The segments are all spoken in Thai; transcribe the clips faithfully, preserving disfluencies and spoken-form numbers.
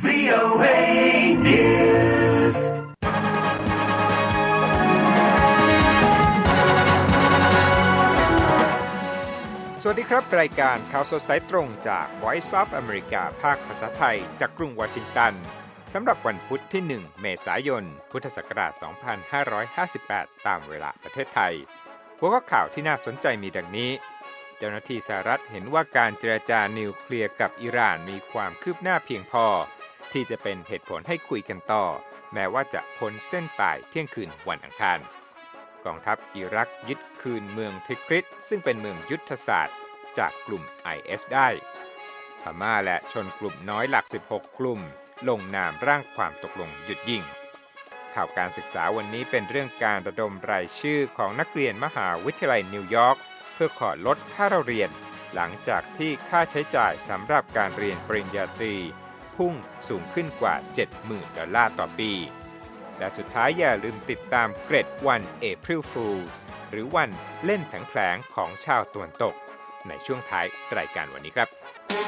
วี โอ เอ Newsสวัสดีครับรายการข่าวสดสายตรงจาก Voice of America ภาคภาษาไทยจากกรุงวอชิงตันสำหรับวันพุธที่หนึ่งเมษายนพุทธศักราชสองพันห้าร้อยห้าสิบแปดตามเวลาประเทศไทยหัวข้อข่าวที่น่าสนใจมีดังนี้เจ้าหน้าที่สหรัฐเห็นว่าการเจรจานิวเคลียร์กับอิหร่านมีความคืบหน้าเพียงพอที่จะเป็นเหตุผลให้คุยกันต่อแม้ว่าจะพ้นเส้นตายเที่ยงคืนวันอังคารกองทัพอิรักยึดคืนเมืองทิกริตซึ่งเป็นเมืองยุทธศาสตร์จากกลุ่ม ไอ เอส ได้พม่าและชนกลุ่มน้อยหลักสิบหกกลุ่มลงนามร่างความตกลงหยุดยิงข่าวการศึกษาวันนี้เป็นเรื่องการระดมรายชื่อของนักเรียนมหาวิทยาลัยนิวยอร์กเพื่อขอลดค่าเรียนหลังจากที่ค่าใช้จ่ายสำหรับการเรียนปริญญาตรีพุ่งสูงขึ้นกว่า เจ็ดหมื่น ดอลลาร์ต่อปีและสุดท้ายอย่าลืมติดตามเกร็ดวัน April Fools หรือวันเล่นแผลงๆของชาวตะวันตกในช่วงท้ายรายการวันนี้ครับ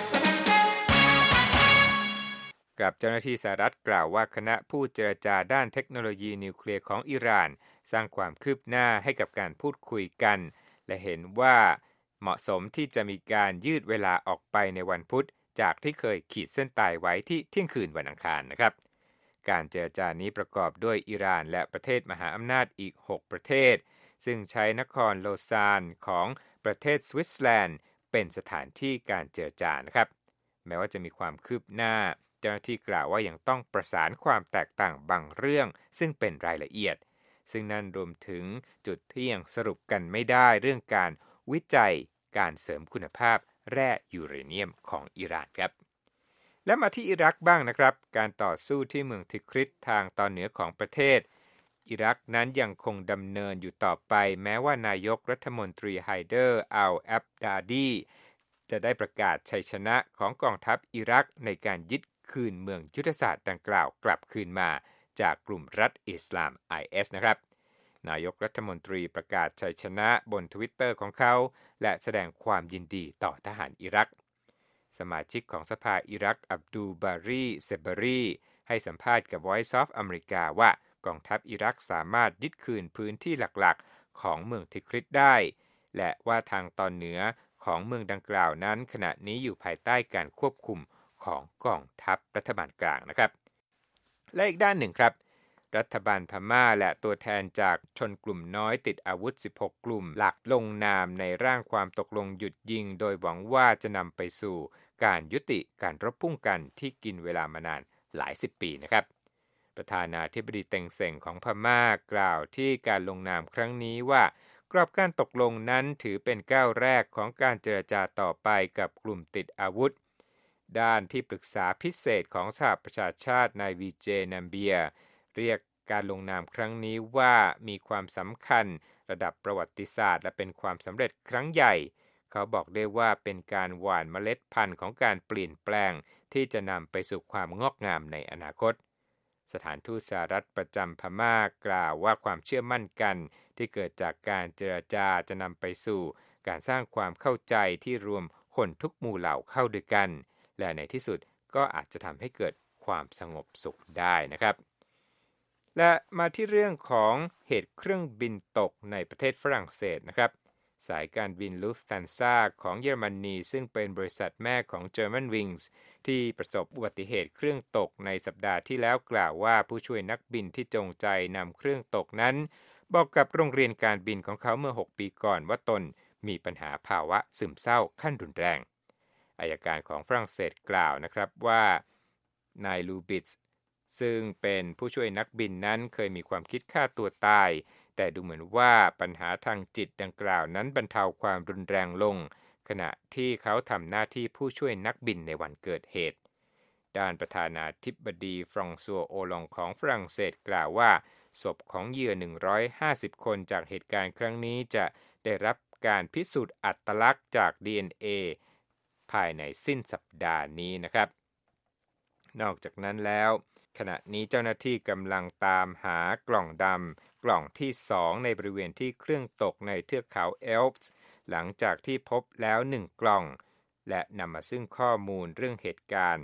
กับเจ้าหน้าที่สหรัฐกล่าวว่าคณะผู้เจรจาด้านเทคโนโลยีนิวเคลียร์ของอิหร่านสร้างความคืบหน้าให้กับการพูดคุยกันและเห็นว่าเหมาะสมที่จะมีการยืดเวลาออกไปในวันพุธจากที่เคยขีดเส้นตายไว้ที่เที่ยงคืนวันอังคารนะครับการเจรจานี้ประกอบด้วยอิหร่านและประเทศมหาอำนาจอีกหกประเทศซึ่งใช้นครโลซานของประเทศสวิตเซอร์แลนด์เป็นสถานที่การเจรจานะครับแม้ว่าจะมีความคืบหน้าเจ้าหน้าที่กล่าวว่ายังต้องประสานความแตกต่างบางเรื่องซึ่งเป็นรายละเอียดซึ่งนั่นรวมถึงจุดที่ยังสรุปกันไม่ได้เรื่องการวิจัยการเสริมคุณภาพแร่ยูเรเนียมของอิหร่านครับและมาที่อิรักบ้างนะครับการต่อสู้ที่เมืองทิกริตทางตอนเหนือของประเทศอิรักนั้นยังคงดำเนินอยู่ต่อไปแม้ว่านายกรัฐมนตรีไฮเดอร์อัลแอบดาดีจะได้ประกาศชัยชนะของกองทัพอิรักในการยึดคืนเมืองยุทธศาสตร์ดังกล่าวกลับคืนมาจากกลุ่มรัฐอิสลาม ไอ เอส นะครับนายกรัฐมนตรีประกาศชัยชนะบน Twitter ของเขาและแสดงความยินดีต่อทหารอิรักสมาชิกของสภาอิรักอับดูลบารีเซบารีให้สัมภาษณ์กับ Voice of America ว่ากองทัพอิรักสามารถยึดคืนพื้นที่หลักๆของเมืองทิกริตได้และว่าทางตอนเหนือของเมืองดังกล่าวนั้นขณะนี้อยู่ภายใต้การควบคุมของกองทัพรัฐบาลกลางนะครับและอีกด้านหนึ่งครับรัฐบาลพม่าและตัวแทนจากชนกลุ่มน้อยติดอาวุธสิบหกกลุ่มหลักลงนามในร่างความตกลงหยุดยิงโดยหวังว่าจะนำไปสู่การยุติการรบพุ่งกันที่กินเวลามานานหลายสิบปีนะครับประธานาธิบดีเต็งเซ็งของพม่ากล่าวที่การลงนามครั้งนี้ว่ากรอบการตกลงนั้นถือเป็นก้าวแรกของการเจรจาต่อไปกับกลุ่มติดอาวุธด้านที่ปรึกษาพิเศษของสหประชาชาตินายวีเจนัมเบียเรียกการลงนามครั้งนี้ว่ามีความสำคัญระดับประวัติศาสตร์และเป็นความสำเร็จครั้งใหญ่เขาบอกได้ว่าเป็นการหว่านเมล็ดพันธุ์ของการเปลี่ยนแปลงที่จะนำไปสู่ความงอกงามในอนาคตสถานทูตสหรัฐประจำพม่ากล่าวว่าความเชื่อมั่นกันที่เกิดจากการเจรจาจะนำไปสู่การสร้างความเข้าใจที่รวมคนทุกหมู่เหล่าเข้าด้วยกันและในที่สุดก็อาจจะทำให้เกิดความสงบสุขได้นะครับและมาที่เรื่องของเหตุเครื่องบินตกในประเทศฝรั่งเศสนะครับสายการบินลูฟทันซ่าของเยอรมนีซึ่งเป็นบริษัทแม่ของ Germanwings ที่ประสบอุบัติเหตุเครื่องตกในสัปดาห์ที่แล้วกล่าวว่าผู้ช่วยนักบินที่จงใจนำเครื่องตกนั้นบอกกับโรงเรียนการบินของเขาเมื่อหกปีก่อนว่าตนมีปัญหาภาวะซึมเศร้าขั้นรุนแรงอัยการของฝรั่งเศสกล่าวนะครับว่านายลูบิตส์ซึ่งเป็นผู้ช่วยนักบินนั้นเคยมีความคิดฆ่าตัวตายแต่ดูเหมือนว่าปัญหาทางจิตดังกล่าวนั้นบรรเทาความรุนแรงลงขณะที่เขาทำหน้าที่ผู้ช่วยนักบินในวันเกิดเหตุด้านประธานาธิบดีฟรองซัวโอลองของฝรั่งเศสกล่าวว่าศพของเหยื่อหนึ่งร้อยห้าสิบคนจากเหตุการณ์ครั้งนี้จะได้รับการพิสูจน์อัตลักษณ์จาก ดี เอ็น เอ ภายในสิ้นสัปดาห์นี้นะครับนอกจากนั้นแล้วขณะนี้เจ้าหน้าที่กำลังตามหากล่องดำกล่องที่สองในบริเวณที่เครื่องตกในเทือกเขาเอลป์หลังจากที่พบแล้วหนึ่งกล่องและนำมาซึ่งข้อมูลเรื่องเหตุการณ์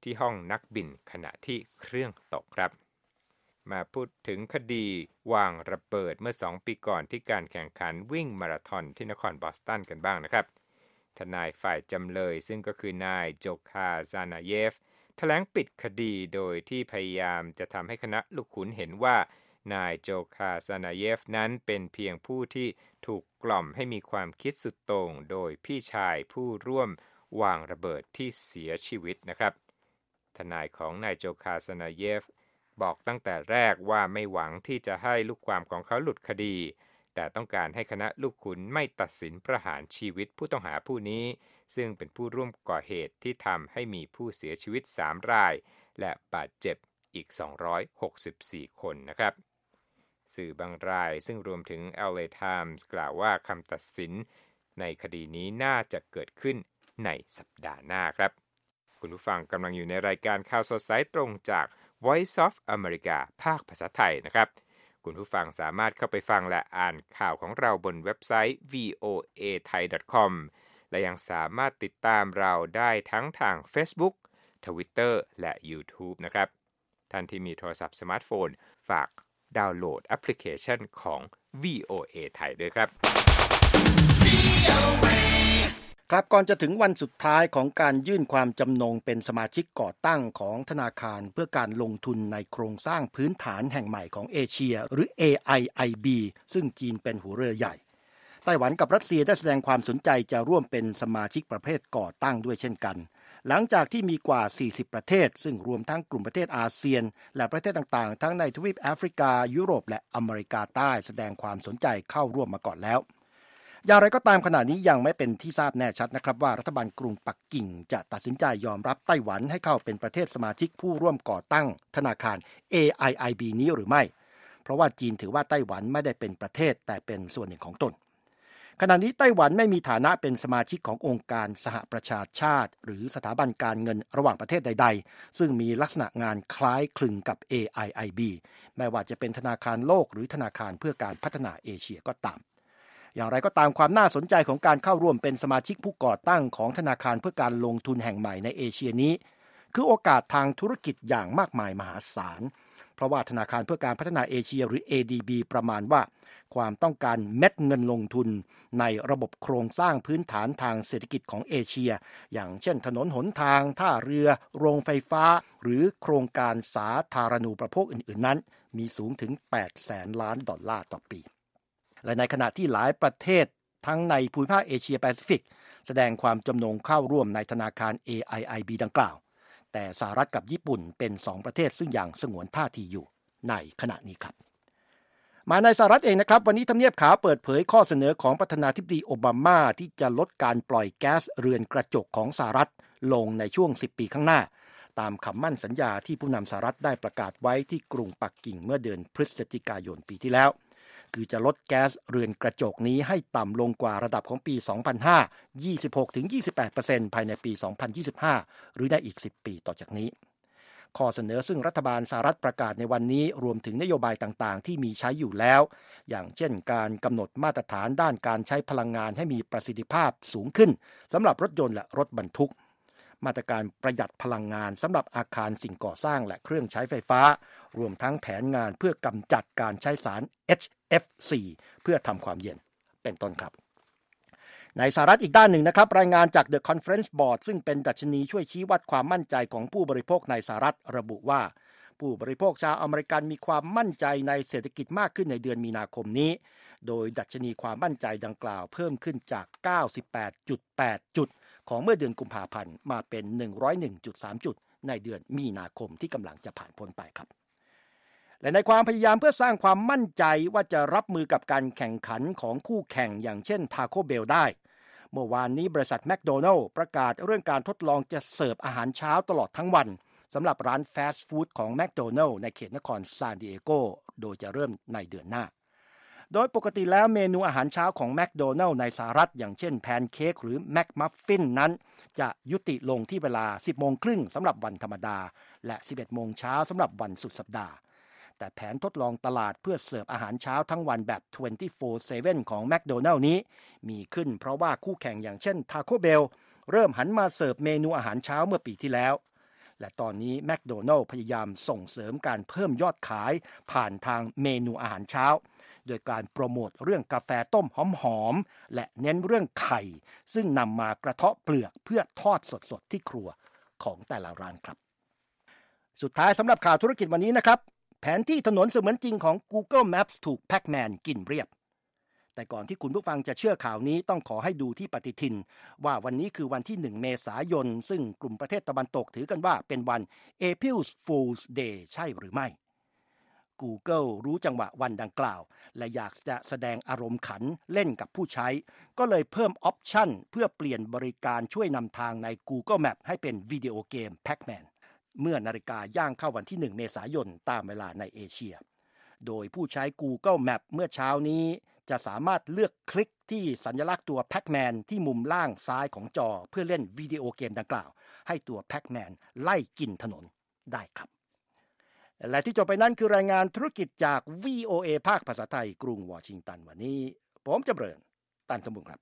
ที่ห้องนักบินขณะที่เครื่องตกครับมาพูดถึงคดีวางระเบิดเมื่อสองปีก่อนที่การแข่งขันวิ่งมาราธอนที่นครบอสตันกันบ้างนะครับทนายฝ่ายจำเลยซึ่งก็คือนายโจคาซานาเยฟแถลงปิดคดีโดยที่พยายามจะทำให้คณะลูกขุนเห็นว่านายโจคาซานาเยฟนั้นเป็นเพียงผู้ที่ถูกกล่อมให้มีความคิดสุดโต่งโดยพี่ชายผู้ร่วมวางระเบิดที่เสียชีวิตนะครับทนายของนายโจคาซานาเยฟบอกตั้งแต่แรกว่าไม่หวังที่จะให้ลูกความของเขาหลุดคดีแต่ต้องการให้คณะลูกขุนไม่ตัดสินประหารชีวิตผู้ต้องหาผู้นี้ซึ่งเป็นผู้ร่วมก่อเหตุที่ทำให้มีผู้เสียชีวิตสามรายและบาดเจ็บอีกสองร้อยหกสิบสี่คนนะครับสื่อบางรายซึ่งรวมถึง แอล เอ Times กล่าวว่าคำตัดสินในคดีนี้น่าจะเกิดขึ้นในสัปดาห์หน้าครับคุณผู้ฟังกำลังอยู่ในรายการข่าวสดสายตรงจาก Voice of America ภาคภาษาไทยนะครับคุณผู้ฟังสามารถเข้าไปฟังและอ่านข่าวของเราบนเว็บไซต์ วี โอ เอ ไทย ดอท คอม และยังสามารถติดตามเราได้ทั้งทาง Facebook Twitter และ YouTube นะครับท่านที่มีโทรศัพท์สมาร์ทโฟนฝากดาวน์โหลดแอปพลิเคชันของ วี โอ เอ ไทยด้วยครับครับก่อนจะถึงวันสุดท้ายของการยื่นความจำนงเป็นสมาชิกก่อตั้งของธนาคารเพื่อการลงทุนในโครงสร้างพื้นฐานแห่งใหม่ของเอเชียหรือ เอ ไอ ไอ บี ซึ่งจีนเป็นหัวเรือใหญ่ไต้หวันกับรัสเซียได้แสดงความสนใจจะร่วมเป็นสมาชิกประเภทก่อตั้งด้วยเช่นกันหลังจากที่มีกว่าสี่สิบประเทศซึ่งรวมทั้งกลุ่มประเทศอาเซียนและประเทศต่างๆทั้งในทวีปแอฟริกายุโรปและอเมริกาใต้แสดงความสนใจเข้าร่วมมาก่อนแล้วอย่างไรก็ตามขณะนี้ยังไม่เป็นที่ทราบแน่ชัดนะครับว่ารัฐบาลกรุงปักกิ่งจะตัดสินใจยอมรับไต้หวันให้เข้าเป็นประเทศสมาชิกผู้ร่วมก่อตั้งธนาคาร เอ ไอ ไอ บี นี้หรือไม่เพราะว่าจีนถือว่าไต้หวันไม่ได้เป็นประเทศแต่เป็นส่วนหนึ่งของตนขณะนี้ไต้หวันไม่มีฐานะเป็นสมาชิกขององค์การสหประชาชาติหรือสถาบันการเงินระหว่างประเทศใดๆซึ่งมีลักษณะงานคล้ายคลึงกับ เอ ไอ ไอ บี ไม่ว่าจะเป็นธนาคารโลกหรือธนาคารเพื่อการพัฒนาเอเชียก็ตามอย่างไรก็ตามความน่าสนใจของการเข้าร่วมเป็นสมาชิกผู้ก่อตั้งของธนาคารเพื่อการลงทุนแห่งใหม่ในเอเชียนี้คือโอกาสทางธุรกิจอย่างมากมายมหาศาลเพราะว่าธนาคารเพื่อการพัฒนาเอเชียหรือ เอ ดี บี ประมาณว่าความต้องการเม็ดเงินลงทุนในระบบโครงสร้างพื้นฐานทางเศรษฐกิจของเอเชียอย่างเช่นถนนหนทางท่าเรือโรงไฟฟ้าหรือโครงการสาธารณูปโภคอื่นๆนั้นมีสูงถึงแปดแสนล้านดอลลาร์ต่อปีและในขณะที่หลายประเทศทั้งในภูมิภาคเอเชียแปซิฟิกแสดงความจำนงเข้าร่วมในธนาคาร เอ ไอ ไอ บี ดังกล่าวแต่สหรัฐกับญี่ปุ่นเป็นสองประเทศซึ่งยังสงวนท่าทีอยู่ในขณะนี้ครับมาในสหรัฐเองนะครับวันนี้ทำเนียบขาวเปิดเผยข้อเสนอของประธานาธิบดีโอบามาที่จะลดการปล่อยแก๊สเรือนกระจกของสหรัฐลงในช่วงสิบปีข้างหน้าตามคำมั่นสัญญาที่ผู้นำสหรัฐได้ประกาศไว้ที่กรุงปักกิ่งเมื่อเดือนพฤศจิกายนปีที่แล้วคือจะลดแก๊สเรือนกระจกนี้ให้ต่ำลงกว่าระดับของปี สองพันห้า ยี่สิบหกถึงยี่สิบแปดเปอร์เซ็นต์ ภายในปี สองพันยี่สิบห้า หรือในอีกสิบปีต่อจากนี้ข้อเสนอซึ่งรัฐบาลสหรัฐประกาศในวันนี้รวมถึงนโยบายต่างๆที่มีใช้อยู่แล้วอย่างเช่นการกำหนดมาตรฐานด้านการใช้พลังงานให้มีประสิทธิภาพสูงขึ้นสำหรับรถยนต์และรถบรรทุกมาตรการประหยัดพลังงานสำหรับอาคารสิ่งก่อสร้างและเครื่องใช้ไฟฟ้ารวมทั้งแผนงานเพื่อกำจัดการใช้สาร เอช เอฟ ซี เพื่อทำความเย็นเป็นต้นครับในสหรัฐอีกด้านหนึ่งนะครับรายงานจาก The Conference Board ซึ่งเป็นดัชนีช่วยชี้วัดความมั่นใจของผู้บริโภคในสหรัฐระบุว่าผู้บริโภคชาวอเมริกันมีความมั่นใจในเศรษฐกิจมากขึ้นในเดือนมีนาคมนี้โดยดัชนีความมั่นใจดังกล่าวเพิ่มขึ้นจาก เก้าสิบแปดจุดแปด จุดของเมื่อเดือนกุมภาพันธ์มาเป็น หนึ่งร้อยเอ็ดจุดสาม จุดในเดือนมีนาคมที่กำลังจะผ่านพ้นไปครับและในความพยายามเพื่อสร้างความมั่นใจว่าจะรับมือกับการแข่งขันของคู่แข่งอย่างเช่น Taco Bell ได้เมื่อวานนี้บริษัทแมคโดนัลด์ประกาศเรื่องการทดลองจะเสิร์ฟอาหารเช้าตลอดทั้งวันสำหรับร้านฟาสต์ฟู้ดของแมคโดนัลด์ในเขตนครซานดิเอโกโดยจะเริ่มในเดือนหน้าโดยปกติแล้วเมนูอาหารเช้าของแมคโดนัลด์ในสหรัฐอย่างเช่นแพนเค้กหรือแมคมัฟฟินนั้นจะยุติลงที่เวลา สิบโมงครึ่งสำหรับวันธรรมดาและ สิบเอ็ดโมงเช้าสำหรับวันสุดสัปดาห์แต่แผนทดลองตลาดเพื่อเสิร์ฟอาหารเช้าทั้งวันแบบ ยี่สิบสี่ชั่วโมง ของแมคโดนัลด์นี้มีขึ้นเพราะว่าคู่แข่งอย่างเช่น Taco Bell เริ่มหันมาเสิร์ฟเมนูอาหารเช้าเมื่อปีที่แล้วและตอนนี้แมคโดนัลด์พยายามส่งเสริมการเพิ่มยอดขายผ่านทางเมนูอาหารเช้าโดยการโปรโมทเรื่องกาแฟต้มหอมๆและเน้นเรื่องไข่ซึ่งนำมากระเทาะเปลือกเพื่อทอดสดๆที่ครัวของแต่ละร้านครับสุดท้ายสำหรับข่าวธุรกิจวันนี้นะครับแผนที่ถนนเสมือนจริงของ Google Maps ถูกแพ็กแมนกินเรียบแต่ก่อนที่คุณผู้ฟังจะเชื่อข่าวนี้ต้องขอให้ดูที่ปฏิทินว่าวันนี้คือวันที่หนึ่งเมษายนซึ่งกลุ่มประเทศตะวันตกถือกันว่าเป็นวัน April Fool's Day ใช่หรือไม่ Google รู้จังหวะวันดังกล่าวและอยากจะแสดงอารมณ์ขันเล่นกับผู้ใช้ก็เลยเพิ่มออปชั่นเพื่อเปลี่ยนบริการช่วยนำทางใน Google Map ให้เป็นวิดีโอเกม Pac-Man เมื่อนาฬิกาย่างเข้าวันที่หนึ่งเมษายนตามเวลาในเอเชียโดยผู้ใช้ Google Map เมื่อเช้านี้จะสามารถเลือกคลิกที่สัญลักษณ์ตัว Pac-Man ที่มุมล่างซ้ายของจอเพื่อเล่นวิดีโอเกมดังกล่าวให้ตัว Pac-Man ไล่กินถนนได้ครับและที่จบไปนั้นคือรายงานธุรกิจจาก วี โอ เอ ภาคภาษาไทยกรุงวอชิงตันวันนี้ผมจำเริญตันสมบูรณ์ครับ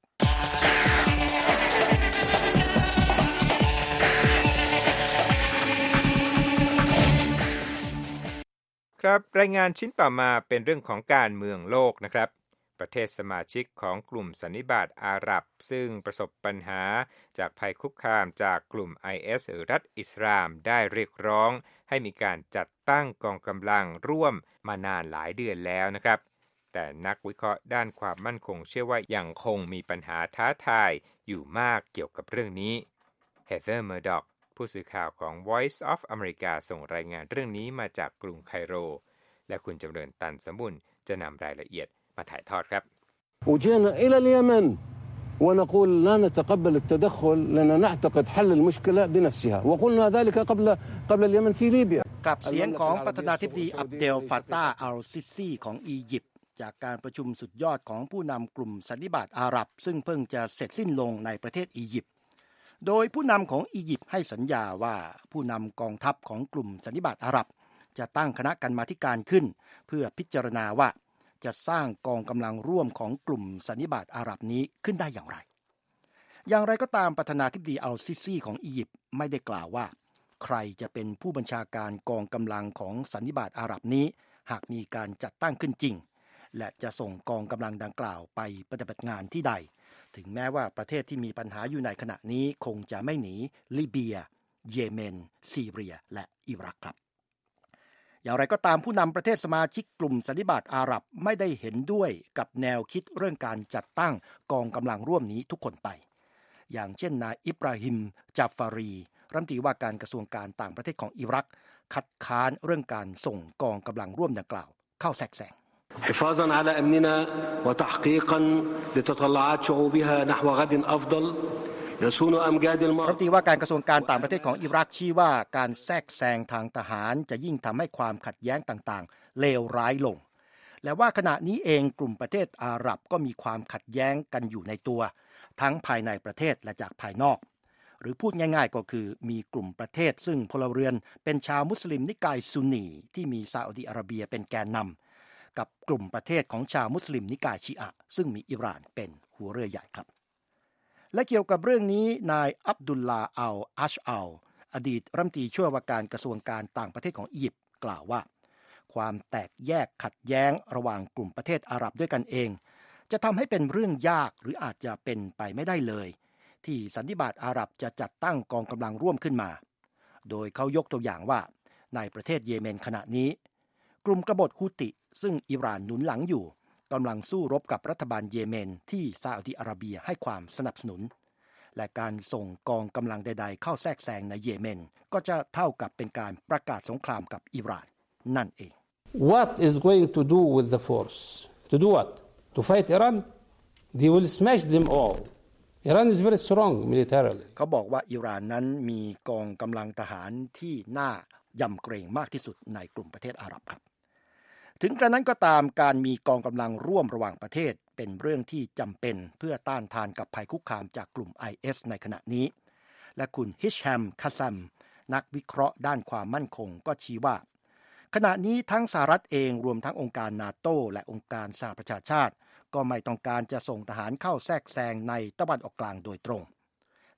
ครับรายงานชิ้นต่อมาเป็นเรื่องของการเมืองโลกนะครับประเทศสมาชิกของกลุ่มสันนิบาตอาหรับซึ่งประสบปัญหาจากภัยคุกคามจากกลุ่ม ไอ เอส หรือรัฐอิสลามได้เรียกร้องให้มีการจัดตั้งกองกำลังร่วมมานานหลายเดือนแล้วนะครับแต่นักวิเคราะห์ด้านความมั่นคงเชื่อว่ายังคงมีปัญหาท้าทายอยู่มากเกี่ยวกับเรื่องนี้เฮเธอร์ เมอร์ดอกผู้สื่อข่าวของ Voice of America ส่งรายงานเรื่องนี้มาจากกรุงไคโรและคุณจำเริญตันสมบุญจะนำรายละเอียดมาถ่ายทอดครับ وجئنا إلى اليمن ونقول لا نتقبل التدخل لأن نعتقد حل المشكلة بنفسها وقلنا ذلك قبل قبل اليمن في ليبيا กับเสียงของประธานาธิบดีอับเดลฟาตาห์อัลซิซีของอียิปต์จากการประชุมสุดยอดของผู้นำกลุ่มสันนิบาตอาหรับซึ่งเพิ่งจะเสร็จสิ้นลงในประเทศอียิปต์โดยผู้นำของอียิปต์ให้สัญญาว่าผู้นำกองทัพของกลุ่มสันนิบาตอาหรับจะตั้งคณะกรรมาธิการขึ้นเพื่อพิจารณาว่าจะสร้างกองกำลังร่วมของกลุ่มสันนิบาตอาหรับนี้ขึ้นได้อย่างไรอย่างไรก็ตามประธานาธิบดีอัลซิซีของอียิปต์ไม่ได้กล่าวว่าใครจะเป็นผู้บัญชาการกองกำลังของสันนิบาตอาหรับนี้หากมีการจัดตั้งขึ้นจริงและจะส่งกองกำลังดังกล่าวไปปฏิบัติงานที่ใดถึงแม้ว่าประเทศที่มีปัญหาอยู่ในขณะนี้คงจะไม่หนีลิเบียเยเมนซีเรียและอิรักครับอย่างไรก็ตามผู้นำประเทศสมาชิกกลุ่มสันนิบาตอาหรับไม่ได้เห็นด้วยกับแนวคิดเรื่องการจัดตั้งกองกำลังร่วมนี้ทุกคนไปอย่างเช่นนายอิบราฮิมจาฟารีรัฐมนตรีว่าการกระทรวงการต่างประเทศของอิรักคัดค้านเรื่องการส่งกองกำลังร่วมดังกล่าวเข้าแทรกแซง حفاظا على أمننا وتحقيقا لتطلعات شعوبها نحو غد أفضل يصون أمجاد المرض รัฐมนตรีว่าการกระทรวงการต่างประเทศของอิรักชี้ว่าการแทรกแซงทางทหารจะยิ่งทำให้ความขัดแย้งต่างๆเลวร้ายลงและว่าขณะนี้เองกลุ่มประเทศอาหรับก็มีความขัดแย้งกันอยู่ในตัวทั้งภายในประเทศและจากภายนอกหรือพูดง่ายๆก็คือมีกลุ่มประเทศซึ่งพลเรือนเป็นชาวมุสลิมนิกายซุนนีที่มีซาอุดิอาระเบียเป็นแกนนำกับกลุ่มประเทศของชาวมุสลิมนิกายชีอะห์ซึ่งมีอิหร่านเป็นหัวเรือใหญ่ครับและเกี่ยวกับเรื่องนี้นายอับดุลลาห์อัลอัชอัลอดีตรัฐมนตรีช่วยว่าการกระทรวงการต่างประเทศของอียิปต์กล่าวว่าความแตกแยกขัดแย้งระหว่างกลุ่มประเทศอาหรับด้วยกันเองจะทำให้เป็นเรื่องยากหรืออาจจะเป็นไปไม่ได้เลยที่สันนิบาตอาหรับจะจัดตั้งกองกำลังร่วมขึ้นมาโดยเขายกตัวอย่างว่าในประเทศเยเมนขณะนี้กลุ่มกบฏฮูติซึ่งอิหร่านหนุนหลังอยู่กำลังสู้รบกับรัฐบาลเยเมนที่ซาอุดิอาระเบียให้ความสนับสนุนและการส่งกองกำลังใดๆเข้าแทรกแซงในเยเมนก็จะเท่ากับเป็นการประกาศสงครามกับอิหร่านนั่นเอง What is going to do with the force? To do what? To fight Iran? They will smash them all. Iran is very strong militarily. เขาบอกว่าอิหร่านนั้นมีกองกำลังทหารที่น่ายำเกรงมากที่สุดในกลุ่มประเทศอาหรับครับถึงกระนั้นก็ตามการมีกองกำลังร่วมระหว่างประเทศเป็นเรื่องที่จำเป็นเพื่อต้านทานกับภัยคุกคามจากกลุ่ม ไอ เอส ในขณะนี้และคุณฮิชแฮมคาซัมนักวิเคราะห์ด้านความมั่นคงก็ชี้ว่าขณะนี้ทั้งสหรัฐเองรวมทั้งองค์การนาโต้และองค์การสหประชาชาติก็ไม่ต้องการจะส่งทหารเข้าแทรกแซงในตะวันออกกลางโดยตรง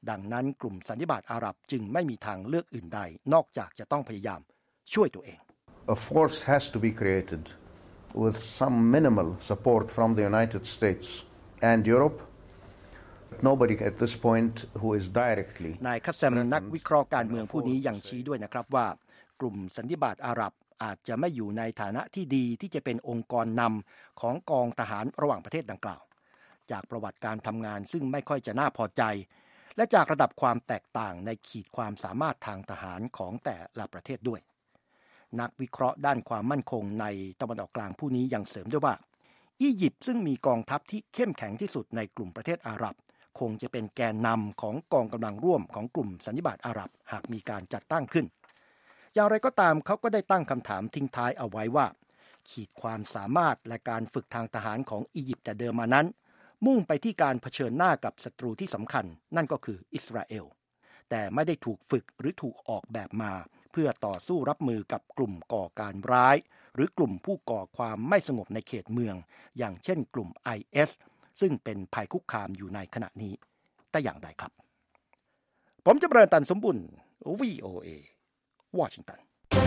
ดังนั้นกลุ่มสันนิบาตอาหรับจึงไม่มีทางเลือกอื่นใดนอกจากจะต้องพยายามช่วยตัวเอง A force has to be created with some minimal support from the United States and Europe. Nobody at this point who is directly นายคัสเซมนักวิเคราะห์การเมืองผู้นี้ยังชี้ด้วยนะครับว่ากลุ่มสันนิบาตอาหรับอาจจะไม่อยู่ในฐานะที่ดีที่จะเป็นองค์กรนำของกองทหารระหว่างประเทศดังกล่าวจากประวัติการทำงานซึ่งไม่ค่อยจะน่าพอใจและจากระดับความแตกต่างในขีดความสามารถทางทหารของแต่ละประเทศด้วยนักวิเคราะห์ด้านความมั่นคงในตะวันออกกลางผู้นี้ยังเสริมด้วยว่าอียิปต์ซึ่งมีกองทัพที่เข้มแข็งที่สุดในกลุ่มประเทศอาหรับคงจะเป็นแกนนำของกองกำลังร่วมของกลุ่มสันนิบาตอาหรับหากมีการจัดตั้งขึ้นอย่างไรก็ตามเขาก็ได้ตั้งคำถามทิ้งท้ายเอาไว้ว่าขีดความสามารถและการฝึกทางทหารของอียิปต์แต่เดิมมานั้นมุ่งไปที่การเผชิญหน้ากับศัตรูที่สำคัญนั่นก็คืออิสราเอลแต่ไม่ได้ถูกฝึกหรือถูกออกแบบมาเพื่อต่อสู้รับมือกับกลุ่มก่อการร้ายหรือกลุ่มผู้ก่อความไม่สงบในเขตเมืองอย่างเช่นกลุ่ม ไอ เอส ซึ่งเป็นภัยคุกคามอยู่ในขณะนี้แต่อย่างใดครับผมจะเบริญตันสมบุญ วี โอ เอ วอชิงตัน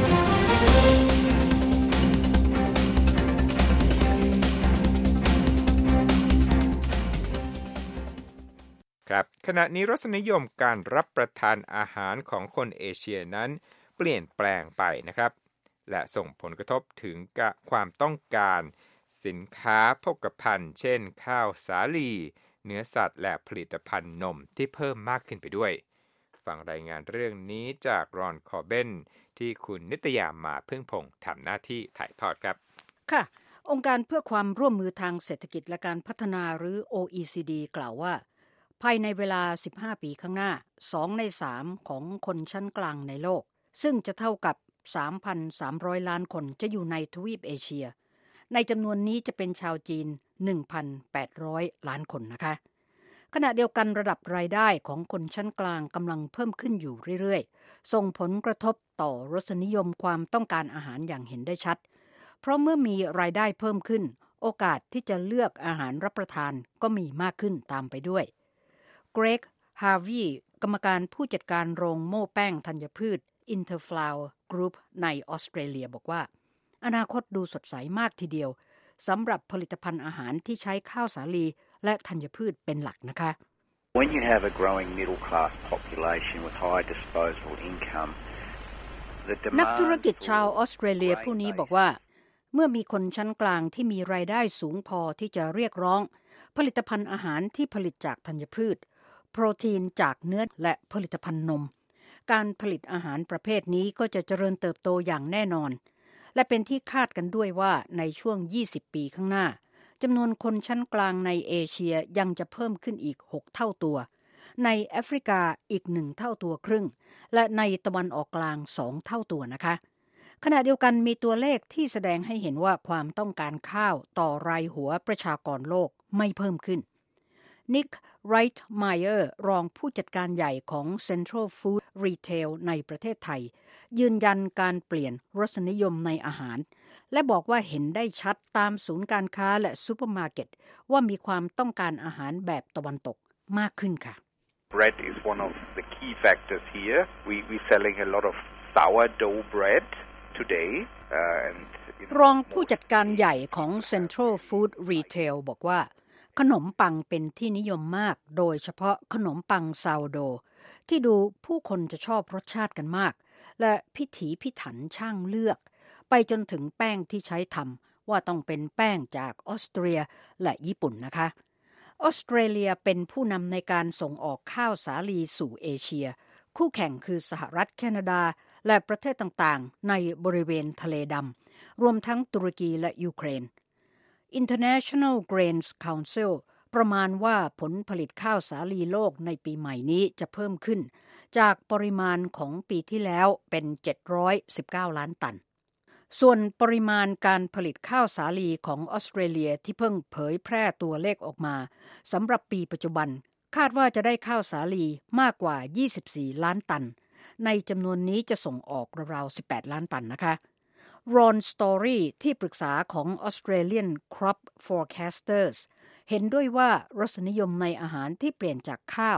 ครับขณะนี้รสนิยมการรับประทานอาหารของคนเอเชียนั้นเปลี่ยนแปลงไปนะครับและส่งผลกระทบถึงความต้องการสินค้าโภคภัณฑ์เช่นข้าวสาลีเนื้อสัตว์และผลิตภัณฑ์นมที่เพิ่มมากขึ้นไปด้วยฟังรายงานเรื่องนี้จากรอนคอเบนที่คุณนิตยามาพึ่งพงษ์ทำหน้าที่ถ่ายทอดครับค่ะองค์การเพื่อความร่วมมือทางเศรษฐกิจและการพัฒนาหรือ โอ อี ซี ดี กล่าวว่าภายในเวลาสิบห้าปีข้างหน้าสองในสามของคนชั้นกลางในโลกซึ่งจะเท่ากับ สามพันสามร้อย ล้านคนจะอยู่ในทวีปเอเชียในจำนวนนี้จะเป็นชาวจีน หนึ่งพันแปดร้อย ล้านคนนะคะขณะเดียวกันระดับรายได้ของคนชั้นกลางกำลังเพิ่มขึ้นอยู่เรื่อยๆส่งผลกระทบต่อรสนิยมความต้องการอาหารอย่างเห็นได้ชัดเพราะเมื่อมีรายได้เพิ่มขึ้นโอกาสที่จะเลือกอาหารรับประทานก็มีมากขึ้นตามไปด้วยเกรก ฮาร์วีย์กรรมการผู้จัดการโรงโม่แป้งธัญพืช Interflower Group ในออสเตรเลียบอกว่าอนาคตดูสดใสมากทีเดียวสำหรับผลิตภัณฑ์อาหารที่ใช้ข้าวสาลีและธัญพืชเป็นหลักนะคะ When you have a growing middle class population with high disposable income นักธุรกิจชาวออสเตรเลียผู้นี้บอกว่าเมื่อมีคนชั้นกลางที่มีรายได้สูงพอที่จะเรียกร้องผลิตภัณฑ์อาหารที่ผลิตจากธัญพืชโปรตีนจากเนื้อและผลิตภัณฑ์นมการผลิตอาหารประเภทนี้ก็จะเจริญเติบโตอย่างแน่นอนและเป็นที่คาดกันด้วยว่าในช่วงยี่สิบปีข้างหน้าจำนวนคนชั้นกลางในเอเชียยังจะเพิ่มขึ้นอีกหกเท่าตัวในแอฟริกาอีกหนึ่งเท่าตัวครึ่งและในตะวันออกกลางสองเท่าตัวนะคะขณะเดียวกันมีตัวเลขที่แสดงให้เห็นว่าความต้องการข้าวต่อรายหัวประชากรโลกไม่เพิ่มขึ้นนิก ไรท์ไมเออร์รองผู้จัดการใหญ่ของ Central Food Retail ในประเทศไทยยืนยันการเปลี่ยนรสนิยมในอาหารและบอกว่าเห็นได้ชัดตามศูนย์การค้าและซูเปอร์มาร์เก็ตว่ามีความต้องการอาหารแบบตะวันตกมากขึ้นค่ะ Bread is one of the key factors here. We we're selling a lot of sourdough bread today. Uh, and รองผู้จัดการใหญ่ของ Central Food Retail บอกว่าขนมปังเป็นที่นิยมมากโดยเฉพาะขนมปังซาวโดที่ดูผู้คนจะชอบรสชาติกันมากและพิถีพิถันช่างเลือกไปจนถึงแป้งที่ใช้ทำว่าต้องเป็นแป้งจากออสเตรียและญี่ปุ่นนะคะออสเตรเลียเป็นผู้นำในการส่งออกข้าวสาลีสู่เอเชียคู่แข่งคือสหรัฐแคนาดาและประเทศต่างๆในบริเวณทะเลดำรวมทั้งตุรกีและยูเครนInternational Grains Council ประมาณว่าผลผลิตข้าวสาลีโลกในปีใหม่นี้จะเพิ่มขึ้นจากปริมาณของปีที่แล้วเป็นเจ็ดร้อยสิบเก้าล้านตันส่วนปริมาณการผลิตข้าวสาลีของออสเตรเลียที่เพิ่งเผยแพร่ตัวเลขออกมาสำหรับปีปัจจุบันคาดว่าจะได้ข้าวสาลีมากกว่ายี่สิบสี่ล้านตันในจำนวนนี้จะส่งออกราวๆสิบแปดล้านตันนะคะรอน สตอรี่ที่ปรึกษาของ Australian Crop Forecasters เห็นด้วยว่ารสนิยมในอาหารที่เปลี่ยนจากข้าว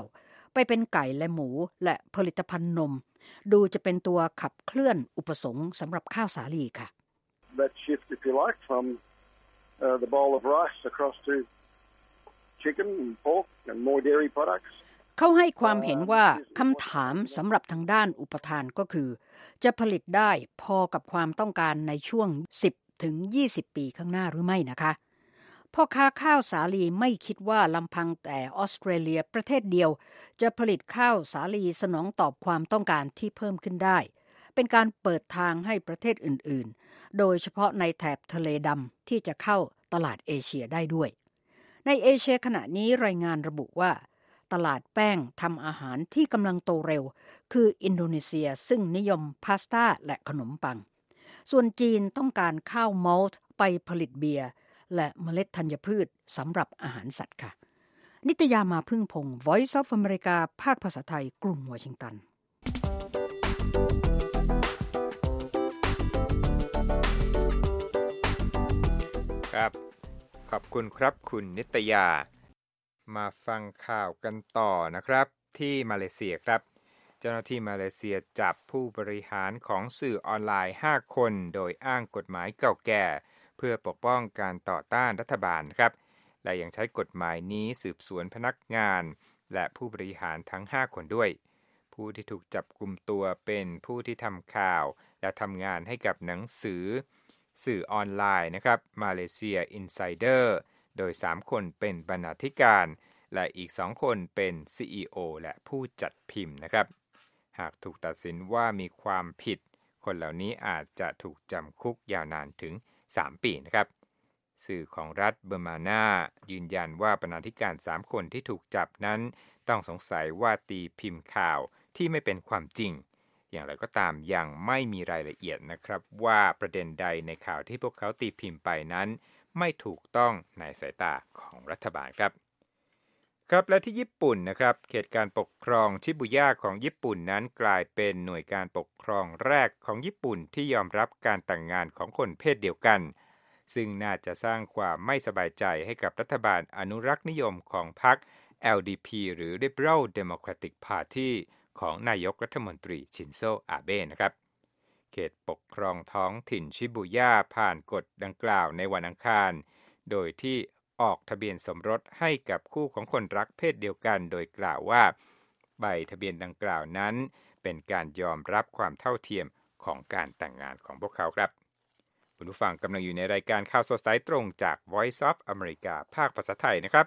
ไปเป็นไก่และหมูและผลิตภัณฑ์นมดูจะเป็นตัวขับเคลื่อนอุปสงค์สำหรับข้าวสาลีค่ะ That shift, if you like, from uh, the bowl of rice across to chicken and pork and more dairy products. เขาให้ความเห็นว่าคำถามสำหรับทางด้านอุปทานก็คือจะผลิตได้พอกับความต้องการในช่วง สิบถึงยี่สิบ ปีข้างหน้าหรือไม่นะคะพ่อค้าข้าวสาลีไม่คิดว่าลำพังแต่ออสเตรเลียประเทศเดียวจะผลิตข้าวสาลีสนองตอบความต้องการที่เพิ่มขึ้นได้เป็นการเปิดทางให้ประเทศอื่นๆโดยเฉพาะในแถบทะเลดำที่จะเข้าตลาดเอเชียได้ด้วยในเอเชียขณะนี้รายงานระบุว่าตลาดแป้งทำอาหารที่กำลังโตเร็วคืออินโดนีเซียซึ่งนิยมพาสต้าและขนมปังส่วนจีนต้องการข้าวมอลต์ไปผลิตเบียร์และเมล็ดธัญพืชสำหรับอาหารสัตว์ค่ะนิตยามาพึ่งพงศ์ Voice of America ภาคภาษาไทยกรุงวอชิงตันครับขอบคุณครับคุณนิตยามาฟังข่าวกันต่อนะครับที่มาเลเซียครับเจ้าหน้าที่มาเลเซียจับผู้บริหารของสื่อออนไลน์ห้าคนโดยอ้างกฎหมายเก่าแก่เพื่อปกป้องการต่อต้านรัฐบาลครับและยังใช้กฎหมายนี้สืบสวนพนักงานและผู้บริหารทั้งห้าคนด้วยผู้ที่ถูกจับกุมตัวเป็นผู้ที่ทำข่าวและทำงานให้กับหนังสือสื่อออนไลน์นะครับมาเลเซียอินไซเดอร์โดยสามคนเป็นบรรณาธิการและอีกสองคนเป็น ซี อี โอ และผู้จัดพิมพ์นะครับหากถูกตัดสินว่ามีความผิดคนเหล่านี้อาจจะถูกจำคุกยาวนานถึงสามปีนะครับสื่อของรัฐเบอร์มานายืนยันว่าบรรณาธิการสามคนที่ถูกจับนั้นต้องสงสัยว่าตีพิมพ์ข่าวที่ไม่เป็นความจริงอย่างไรก็ตามยังไม่มีรายละเอียดนะครับว่าประเด็นใดในข่าวที่พวกเขาตีพิมพ์ไปนั้นไม่ถูกต้องในสายตาของรัฐบาลครับครับและที่ญี่ปุ่นนะครับเขตการปกครองชิบุย่าของญี่ปุ่นนั้นกลายเป็นหน่วยการปกครองแรกของญี่ปุ่นที่ยอมรับการแต่งงานของคนเพศเดียวกันซึ่งน่าจะสร้างความไม่สบายใจให้กับรัฐบาลอนุรักษ์นิยมของพรรค แอล ดี พี หรือ Liberal Democratic Party ของนายกรัฐมนตรีชินโซอาเบะนะครับเขตปกครองท้องถิ่นชิบุย่าผ่านกฎดังกล่าวในวันอังคารโดยที่ออกทะเบียนสมรสให้กับคู่ของคนรักเพศเดียวกันโดยกล่าวว่าใบทะเบียนดังกล่าวนั้นเป็นการยอมรับความเท่าเทียมของการแต่งงานของพวกเขาครับคุณผู้ฟังกำลังอยู่ในรายการข่าวสดสายตรงจาก Voice of America ภาคภาษาไทยนะครับ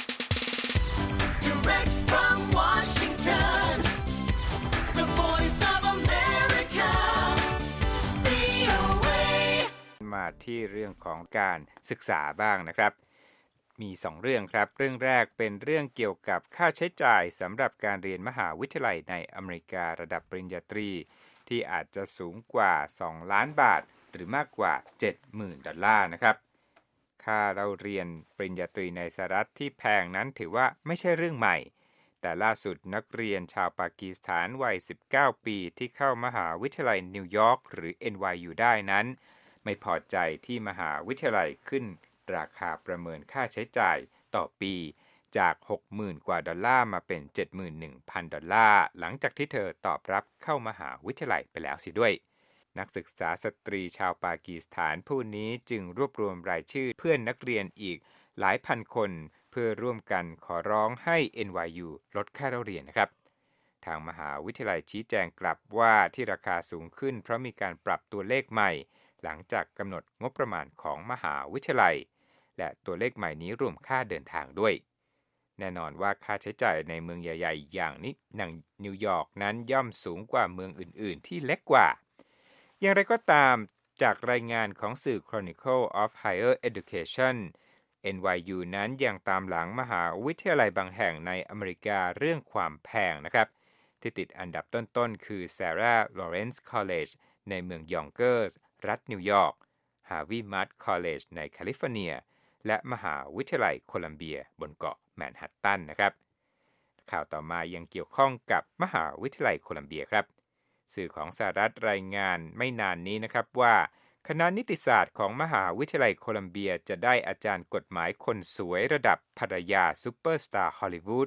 Direct from Washington, the Voice of America, วี โอ เอ มาที่เรื่องของการศึกษาบ้างนะครับมีสองเรื่องครับเรื่องแรกเป็นเรื่องเกี่ยวกับค่าใช้จ่ายสำหรับการเรียนมหาวิทยาลัยในอเมริการะดับปริญญาตรีที่อาจจะสูงกว่าสองล้านบาทหรือมากกว่า เจ็ดหมื่น ดอลลาร์นะครับค่าเราเรียนปริญญาตรีในสหรัฐที่แพงนั้นถือว่าไม่ใช่เรื่องใหม่แต่ล่าสุดนักเรียนชาวปากีสถานวัยสิบเก้าปีที่เข้ามหาวิทยาลัยนิวยอร์กหรือ เอ็น วาย ยู ได้นั้นไม่พอใจที่มหาวิทยาลัยขึ้นราคาประเมินค่าใช้จ่ายต่อปีจาก หกหมื่น กว่าดอลลาร์มาเป็น เจ็ดหมื่นหนึ่งพัน ดอลลาร์หลังจากที่เธอตอบรับเข้ามหาวิทยาลัยไปแล้วสิด้วยนักศึกษาสตรีชาวปากีสถานผู้นี้จึงรวบรวมรายชื่อเพื่อนนักเรียนอีกหลายพันคนเพื่อร่วมกันขอร้องให้ เอ็น วาย ยู ลดค่าเรียนนะครับทางมหาวิทยาลัยชี้แจงกลับว่าที่ราคาสูงขึ้นเพราะมีการปรับตัวเลขใหม่หลังจากกำหนดงบประมาณของมหาวิทยาลัยและตัวเลขใหม่นี้รวมค่าเดินทางด้วยแน่นอนว่าค่าใช้จ่ายในเมืองใหญ่ๆอย่างนี้อย่างนิวยอร์กนั้นย่อมสูงกว่าเมืองอื่นๆที่เล็กกว่าอย่างไรก็ตามจากรายงานของสื่อ Chronicle of Higher Education เอ็น วาย ยู นั้นยังตามหลังมหาวิทยาลัยบางแห่งในอเมริกาเรื่องความแพงนะครับที่ติดอันดับต้นๆคือ Sarah Lawrence College ในเมืองยองเกอร์สรัฐนิวยอร์ก Harvey Mudd College ในแคลิฟอร์เนียและมหาวิทยาลัยโคลัมเบียบนเกาะแมนฮัตตันนะครับข่าวต่อมายังเกี่ยวข้องกับมหาวิทยาลัยโคลัมเบียครับสื่อของสหรัฐรายงานไม่นานนี้นะครับว่าคณะนิติศาสตร์ของมหาวิทยาลัยโคลัมเบียจะได้อาจารย์กฎหมายคนสวยระดับภรรยาซุปเปอร์สตาร์ฮอลลีวูด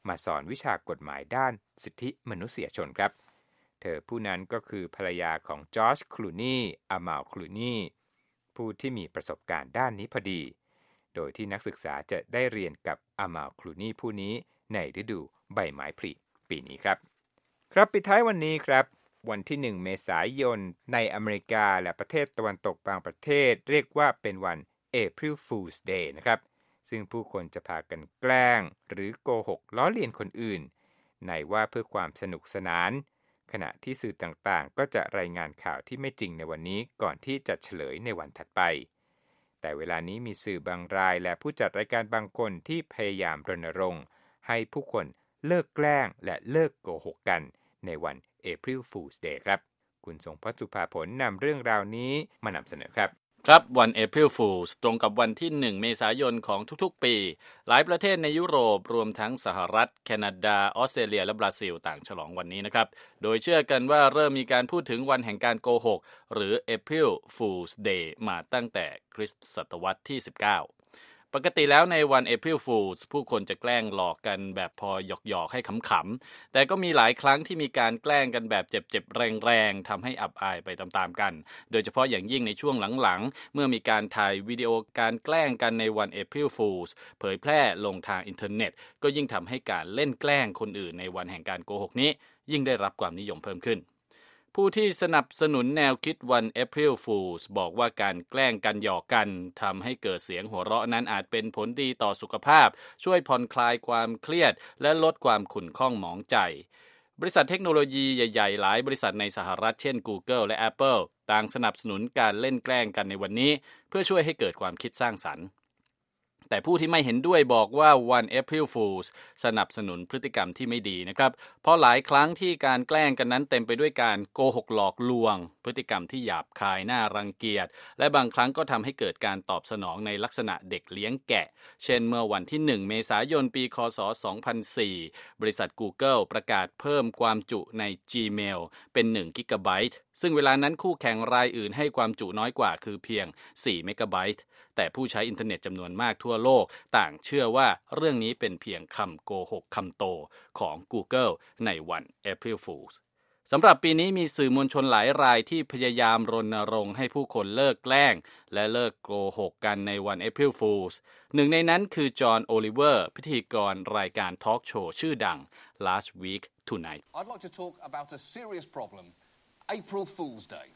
มาสอนวิชากฎหมายด้านสิทธิมนุษยชนครับเธอผู้นั้นก็คือภรรยาของจอร์จคลูนีอามาลคลูนีผู้ที่มีประสบการณ์ด้านนี้พอดีโดยที่นักศึกษาจะได้เรียนกับอามาลคลูนีผู้นี้ในฤดูใบไม้ผลิปีนี้ครับครับปิดท้ายวันนี้ครับวันที่หนึ่งเมษายนในอเมริกาและประเทศตะวันตกบางประเทศเรียกว่าเป็นวัน April Fool's Day นะครับซึ่งผู้คนจะพากันแกล้งหรือโกหกล้อเลียนคนอื่นในว่าเพื่อความสนุกสนานขณะที่สื่อต่างๆก็จะรายงานข่าวที่ไม่จริงในวันนี้ก่อนที่จะเฉลยในวันถัดไปแต่เวลานี้มีสื่อบางรายและผู้จัดรายการบางคนที่พยายามรณรงค์ให้ผู้คนเลิกแกล้งและเลิกโกหกกันในวัน April Fool's Day ครับคุณทรงพสุภาผลนำเรื่องราวนี้มานำเสนอครับครับวัน April Fools ตรงกับวันที่หนึ่งเมษายนของทุกๆปีหลายประเทศในยุโรปรวมทั้งสหรัฐแคนาดาออสเตรเลียและบราซิลต่างฉลองวันนี้นะครับโดยเชื่อกันว่าเริ่มมีการพูดถึงวันแห่งการโกหกหรือ April Fools Day มาตั้งแต่คริสตศตวรรษที่สิบเก้าปกติแล้วในวัน April Fools ผู้คนจะแกล้งหลอกกันแบบพอหยอกๆให้ขำๆแต่ก็มีหลายครั้งที่มีการแกล้งกันแบบเจ็บๆแรงๆทำให้อับอายไปตามๆกันโดยเฉพาะอย่างยิ่งในช่วงหลังๆเมื่อมีการถ่ายวิดีโอการแกล้งกันในวัน April Fools เผยแพร่ลงทางอินเทอร์เน็ตก็ยิ่งทำให้การเล่นแกล้งคนอื่นในวันแห่งการโกหกนี้ยิ่งได้รับความนิยมเพิ่มขึ้นผู้ที่สนับสนุนแนวคิดวัน April Fools บอกว่าการแกล้งกันหยอกกันทำให้เกิดเสียงหัวเราะนั้นอาจเป็นผลดีต่อสุขภาพช่วยผ่อนคลายความเครียดและลดความขุ่นข้องหมองใจบริษัทเทคโนโลยีใหญ่ๆหลายบริษัทในสหรัฐเช่น Google และ Apple ต่างสนับสนุนการเล่นแกล้งกันในวันนี้เพื่อช่วยให้เกิดความคิดสร้างสรรค์แต่ผู้ที่ไม่เห็นด้วยบอกว่าวัน April Fools สนับสนุนพฤติกรรมที่ไม่ดีนะครับเพราะหลายครั้งที่การแกล้งกันนั้นเต็มไปด้วยการโกหกหลอกลวงพฤติกรรมที่หยาบคายน่ารังเกียจและบางครั้งก็ทำให้เกิดการตอบสนองในลักษณะเด็กเลี้ยงแกะเช่นเมื่อวันที่หนึ่งเมษายนปีคศสองพันสี่บริษัท Google ประกาศเพิ่มความจุใน Gmail เป็นหนึ่งกิกะไบต์ซึ่งเวลานั้นคู่แข่งรายอื่นให้ความจุน้อยกว่าคือเพียงสี่เมกะไบต์แต่ผู้ใช้อินเทอร์เน็ตจำนวนมากทั่วโลกต่างเชื่อว่าเรื่องนี้เป็นเพียงคำโกหกคำโตของ Google ในวัน April Fools สำหรับปีนี้มีสื่อมวลชนหลายรายที่พยายามรณรงค์ให้ผู้คนเลิกแกล้งและเลิกโกหกกันในวัน April Fools หนึ่งในนั้นคือจอห์นโอลิเวอร์พิธีกรรายการทอล์กโชว์ชื่อดัง Last Week Tonight I'd like to talk about a serious problem April Fool's Day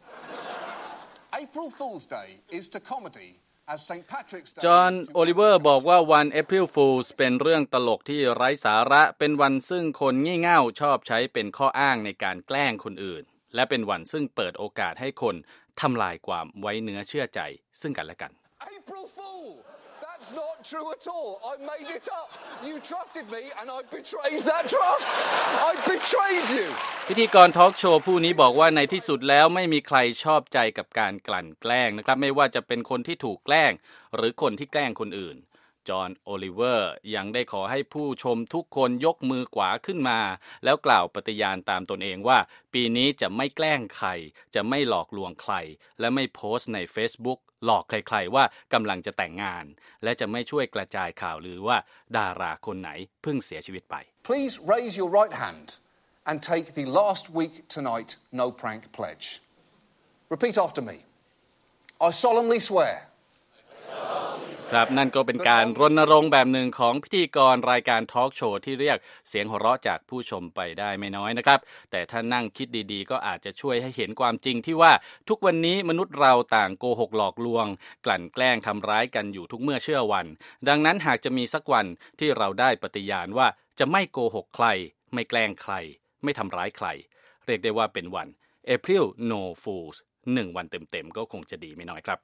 April Fool's Day is to comedy จอห์นโอลิเวอร์บอกว่าวัน April Fools เป็นเรื่องตลกที่ไร้สาระเป็นวันซึ่งคนงี่เง่าชอบใช้เป็นข้ออ้างในการแกล้งคนอื่นและเป็นวันซึ่งเปิดโอกาสให้คนทำลายความไว้เนื้อเชื่อใจซึ่งกันและกัน April Fool That's not true at all. I made it up. You trusted me and I betrayed that trust. I betrayed you. พิธีกรทอล์กโชว์ผู้นี้บอกว่าในที่สุดแล้วไม่มีใครชอบใจกับการกลั่นแกล้งนะครับไม่ว่าจะเป็นคนที่ถูกแกล้งหรือคนที่แกล้งคนอื่นจอห์นโอลิเวอร์ยังได้ขอให้ผู้ชมทุกคนยกมือขวาขึ้นมาแล้วกล่าวปฏิญาณตามตนเองว่าปีนี้จะไม่แกล้งใครจะไม่หลอกลวงใครและไม่โพสต์ใน Facebook หลอกใครๆว่ากำลังจะแต่งงานและจะไม่ช่วยกระจายข่าวลือว่าดาราคนไหนเพิ่งเสียชีวิตไป Please raise your right hand and take the last week tonight no prank pledge. Repeat after me. I solemnly swear ครับนั่นก็เป็นการรณรงค์แบบหนึ่งของพิธีกรรายการทอล์กโชว์ที่เรียกเสียงหัวเราะจากผู้ชมไปได้ไม่น้อยนะครับแต่ถ้านั่งคิดดีๆก็อาจจะช่วยให้เห็นความจริงที่ว่าทุกวันนี้มนุษย์เราต่างโกหกหลอกลวงกลั่นแกล้งทำร้ายกันอยู่ทุกเมื่อเชื่อวันดังนั้นหากจะมีสักวันที่เราได้ปฏิญาณว่าจะไม่โกหกใครไม่แกล้งใครไม่ทำร้ายใครเรียกได้ว่าเป็นวัน April No Fools หนึ่งวันเต็มๆก็คงจะดีไม่น้อยครับ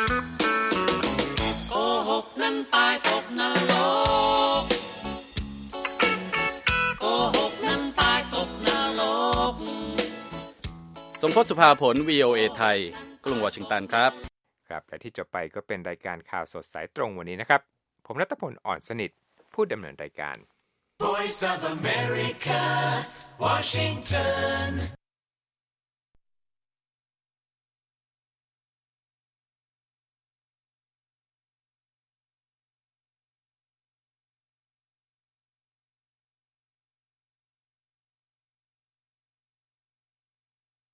โกหกนั้นตายตกนรกโกหกนั้นตายตกนรกสมพศสุภาผล วี โอ เอ ไทยกรุงวอชิงตันครับครับและที่จบไปก็เป็นรายการข่าวสดสายตรงวันนี้นะครับผมรัตพลอ่อนสนิทผู้ดำเนินรายการ Voice of America Washington